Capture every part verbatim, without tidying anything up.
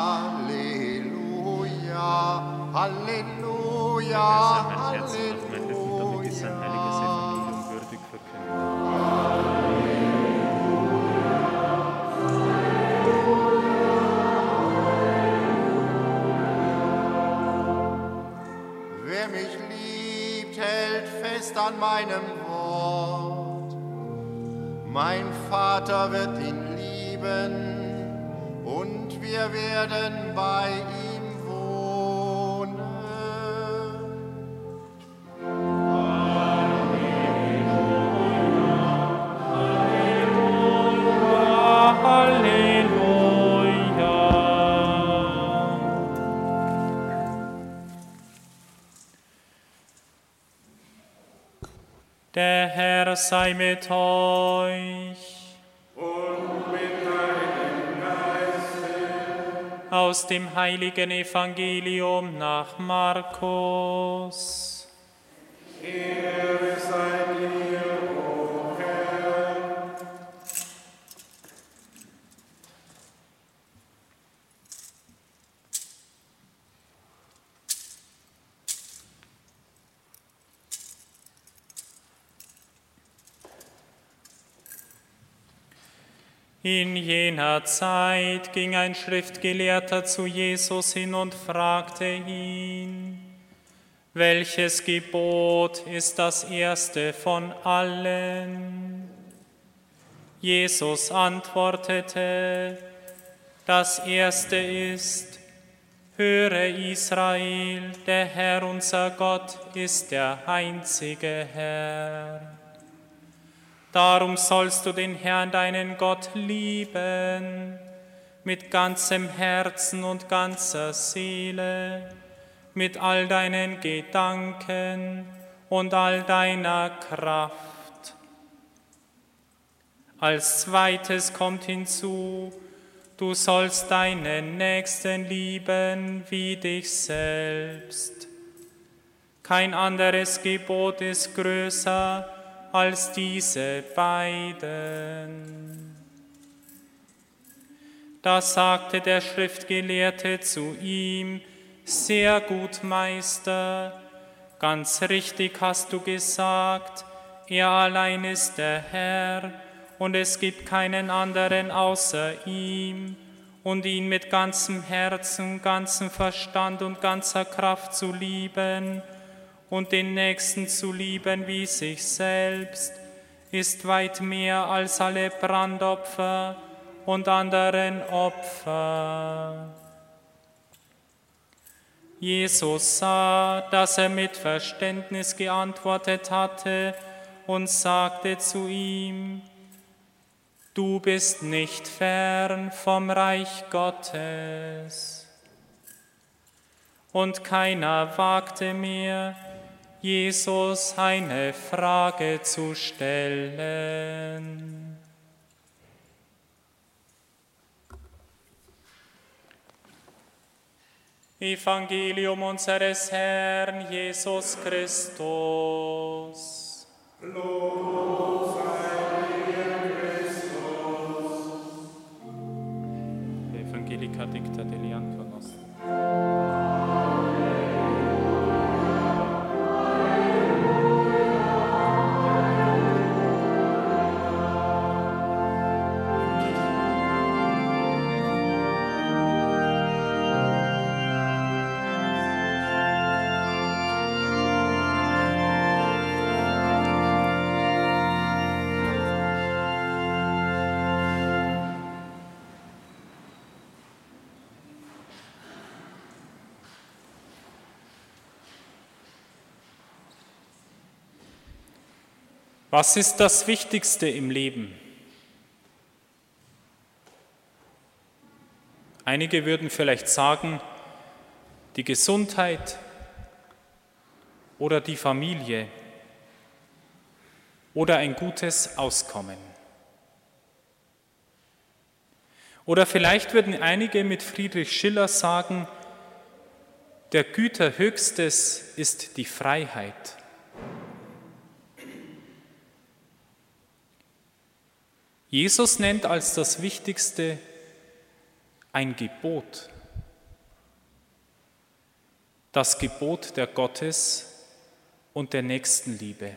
Halleluja, Halleluja, Mein Herz und auf mein Lippen, damit ich sein heiliges Evangelium würdig verkünde. Wer mich liebt, hält fest an meinem Wort. Mein Vater wird ihn lieben und wir werden bei ihm wohnen. Der Herr sei mit euch. Und mit deinem Geiste. Aus dem heiligen Evangelium nach Markus. Ehre sei dir, o Herr. In jener Zeit ging ein Schriftgelehrter zu Jesus hin und fragte ihn: Welches Gebot ist das erste von allen? Jesus antwortete: Das erste ist: Höre Israel, der Herr unser Gott ist der einzige Herr. Darum sollst du den Herrn, deinen Gott, lieben, mit ganzem Herzen und ganzer Seele, mit all deinen Gedanken und all deiner Kraft. Als zweites kommt hinzu: Du sollst deinen Nächsten lieben wie dich selbst. Kein anderes Gebot ist größer als diese beiden. Da sagte der Schriftgelehrte zu ihm: Sehr gut, Meister, ganz richtig hast du gesagt, er allein ist der Herr und es gibt keinen anderen außer ihm, und ihn mit ganzem Herzen, ganzem Verstand und ganzer Kraft zu lieben und den Nächsten zu lieben wie sich selbst, ist weit mehr als alle Brandopfer und anderen Opfer. Jesus sah, dass er mit Verständnis geantwortet hatte und sagte zu ihm: Du bist nicht fern vom Reich Gottes. Und keiner wagte mehr, Jesus eine Frage zu stellen. Evangelium unseres Herrn Jesus Christus. Lob sei dir, Christus. Evangelica dicta deliantur nostrum. Was ist das Wichtigste im Leben? Einige würden vielleicht sagen, die Gesundheit oder die Familie oder ein gutes Auskommen. Oder vielleicht würden einige mit Friedrich Schiller sagen, der Güter Höchstes ist die Freiheit. Jesus nennt als das Wichtigste ein Gebot, das Gebot der Gottes und der Nächstenliebe.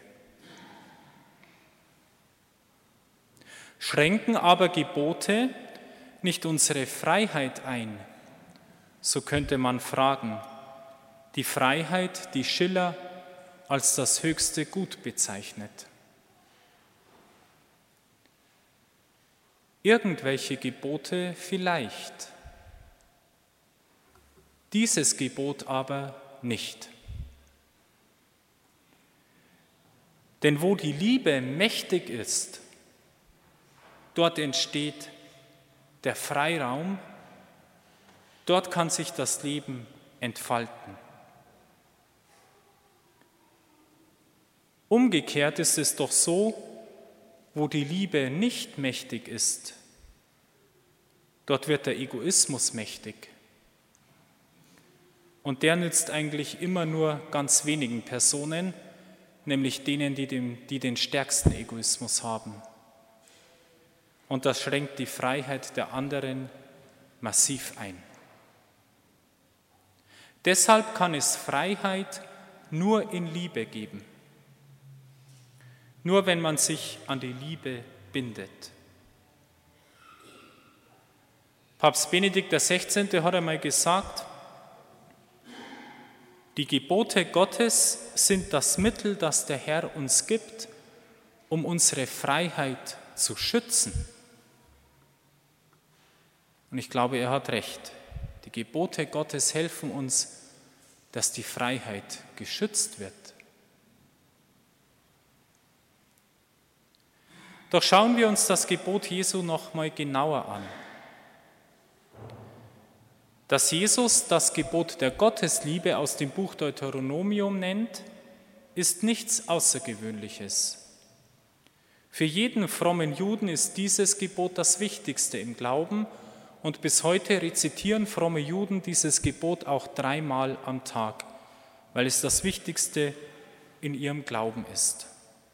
Schränken aber Gebote nicht unsere Freiheit ein, so könnte man fragen, die Freiheit, die Schiller als das höchste Gut bezeichnet. Irgendwelche Gebote vielleicht, dieses Gebot aber nicht. Denn wo die Liebe mächtig ist, dort entsteht der Freiraum, dort kann sich das Leben entfalten. Umgekehrt ist es doch so, wo die Liebe nicht mächtig ist, dort wird der Egoismus mächtig. Und der nützt eigentlich immer nur ganz wenigen Personen, nämlich denen, die, dem, die den stärksten Egoismus haben. Und das schränkt die Freiheit der anderen massiv ein. Deshalb kann es Freiheit nur in Liebe geben. Nur wenn man sich an die Liebe bindet. Papst Benedikt der Sechzehnte hat einmal gesagt, die Gebote Gottes sind das Mittel, das der Herr uns gibt, um unsere Freiheit zu schützen. Und ich glaube, er hat recht. Die Gebote Gottes helfen uns, dass die Freiheit geschützt wird. Doch schauen wir uns das Gebot Jesu noch mal genauer an. Dass Jesus das Gebot der Gottesliebe aus dem Buch Deuteronomium nennt, ist nichts Außergewöhnliches. Für jeden frommen Juden ist dieses Gebot das Wichtigste im Glauben und bis heute rezitieren fromme Juden dieses Gebot auch dreimal am Tag, weil es das Wichtigste in ihrem Glauben ist.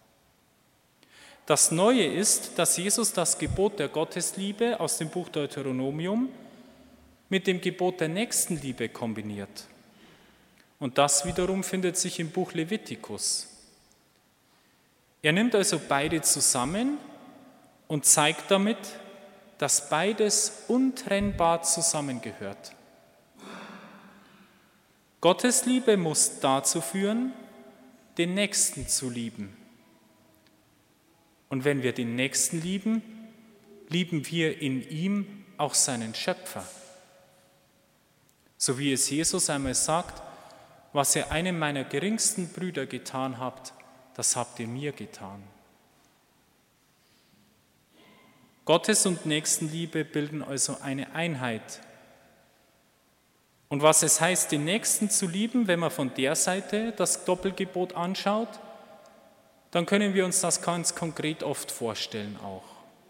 Das Neue ist, dass Jesus das Gebot der Gottesliebe aus dem Buch Deuteronomium mit dem Gebot der Nächstenliebe kombiniert. Und das wiederum findet sich im Buch Levitikus. Er nimmt also beide zusammen und zeigt damit, dass beides untrennbar zusammengehört. Gottes Liebe muss dazu führen, den Nächsten zu lieben. Und wenn wir den Nächsten lieben, lieben wir in ihm auch seinen Schöpfer. So wie es Jesus einmal sagt, was ihr einem meiner geringsten Brüder getan habt, das habt ihr mir getan. Gottes- und Nächstenliebe bilden also eine Einheit. Und was es heißt, den Nächsten zu lieben, wenn man von der Seite das Doppelgebot anschaut, dann können wir uns das ganz konkret oft vorstellen auch.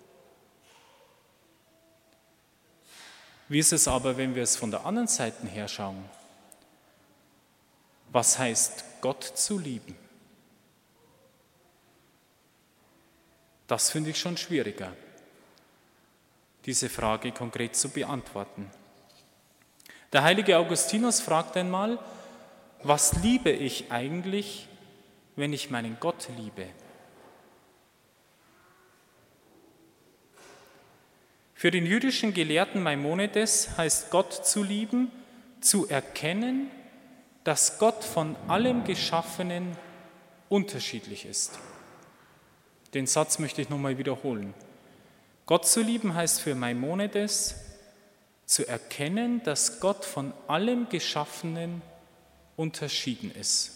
Wie ist es aber, wenn wir es von der anderen Seite her schauen? Was heißt, Gott zu lieben? Das finde ich schon schwieriger, diese Frage konkret zu beantworten. Der heilige Augustinus fragt einmal, was liebe ich eigentlich, wenn ich meinen Gott liebe? Für den jüdischen Gelehrten Maimonides heißt Gott zu lieben, zu erkennen, dass Gott von allem Geschaffenen unterschiedlich ist. Den Satz möchte ich nochmal wiederholen. Gott zu lieben heißt für Maimonides, zu erkennen, dass Gott von allem Geschaffenen unterschieden ist.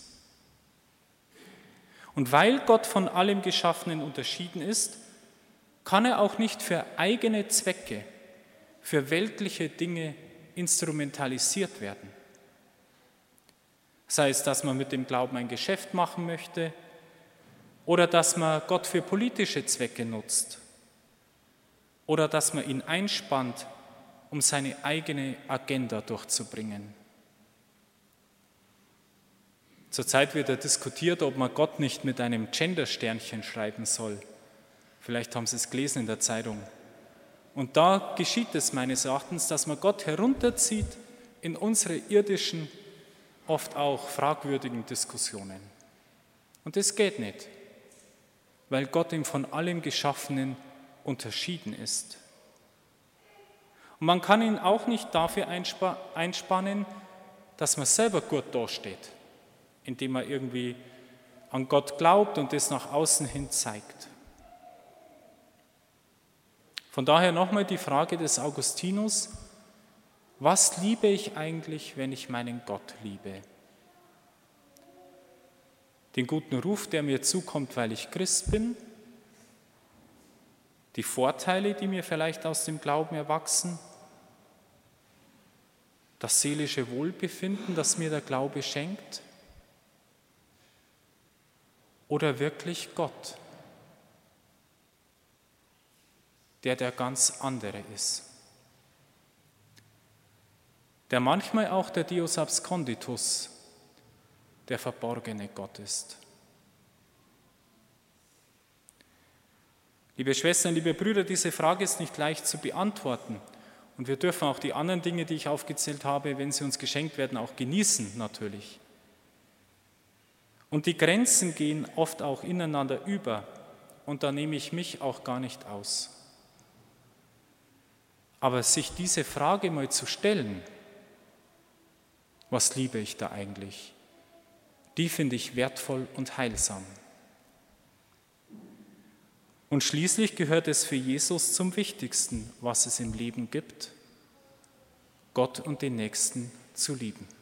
Und weil Gott von allem Geschaffenen unterschieden ist, kann er auch nicht für eigene Zwecke, für weltliche Dinge instrumentalisiert werden. Sei es, dass man mit dem Glauben ein Geschäft machen möchte oder dass man Gott für politische Zwecke nutzt oder dass man ihn einspannt, um seine eigene Agenda durchzubringen. Zurzeit wird ja diskutiert, ob man Gott nicht mit einem Gender-Sternchen schreiben soll. Vielleicht haben Sie es gelesen in der Zeitung. Und da geschieht es meines Erachtens, dass man Gott herunterzieht in unsere irdischen oft auch fragwürdigen Diskussionen. Und das geht nicht, weil Gott im von allem Geschaffenen unterschieden ist. Und man kann ihn auch nicht dafür einspannen, dass man selber gut dasteht, indem man irgendwie an Gott glaubt und das nach außen hin zeigt. Von daher nochmal die Frage des Augustinus: Was liebe ich eigentlich, wenn ich meinen Gott liebe? Den guten Ruf, der mir zukommt, weil ich Christ bin? Die Vorteile, die mir vielleicht aus dem Glauben erwachsen? Das seelische Wohlbefinden, das mir der Glaube schenkt? Oder wirklich Gott, der der ganz andere ist? Der manchmal auch der Deus absconditus, der verborgene Gott ist. Liebe Schwestern, liebe Brüder, diese Frage ist nicht leicht zu beantworten. Und wir dürfen auch die anderen Dinge, die ich aufgezählt habe, wenn sie uns geschenkt werden, auch genießen natürlich. Und die Grenzen gehen oft auch ineinander über. Und da nehme ich mich auch gar nicht aus. Aber sich diese Frage mal zu stellen, was liebe ich da eigentlich? Die finde ich wertvoll und heilsam. Und schließlich gehört es für Jesus zum Wichtigsten, was es im Leben gibt: Gott und den Nächsten zu lieben.